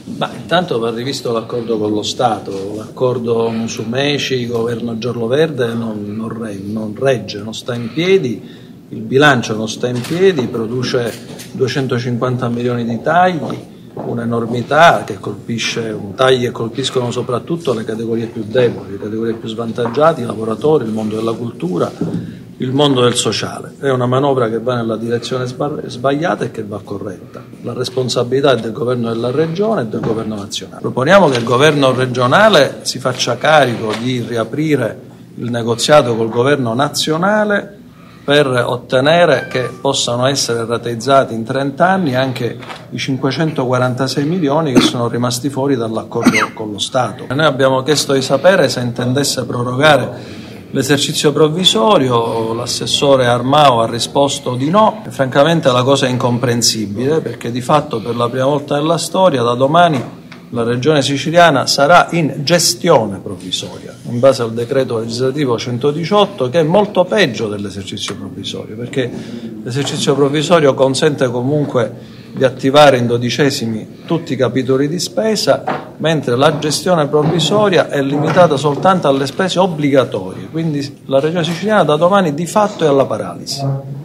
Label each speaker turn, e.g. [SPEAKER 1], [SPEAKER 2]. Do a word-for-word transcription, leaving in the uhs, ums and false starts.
[SPEAKER 1] Ma intanto va rivisto l'accordo con lo Stato, l'accordo Musumeci, governo giallo-verde non, non, re, non regge, non sta in piedi, il bilancio non sta in piedi, produce duecentocinquanta milioni di tagli, un'enormità che colpisce, un tagli che colpiscono soprattutto le categorie più deboli, le categorie più svantaggiate, i lavoratori, il mondo della cultura, il mondo del sociale. È una manovra che va nella direzione sbagliata e che va corretta. La responsabilità è del governo della regione e del governo nazionale. Proponiamo che il governo regionale si faccia carico di riaprire il negoziato col governo nazionale per ottenere che possano essere rateizzati in trenta anni anche i cinquecentoquarantasei milioni che sono rimasti fuori dall'accordo con lo Stato. Noi abbiamo chiesto di sapere se intendesse prorogare l'esercizio provvisorio, l'assessore Armao ha risposto di no, e francamente la cosa è incomprensibile perché di fatto per la prima volta nella storia da domani la Regione Siciliana sarà in gestione provvisoria, in base al decreto legislativo centodiciotto, che è molto peggio dell'esercizio provvisorio, perché l'esercizio provvisorio consente comunque di attivare in dodicesimi tutti i capitoli di spesa, mentre la gestione provvisoria è limitata soltanto alle spese obbligatorie, quindi la Regione Siciliana da domani di fatto è alla paralisi.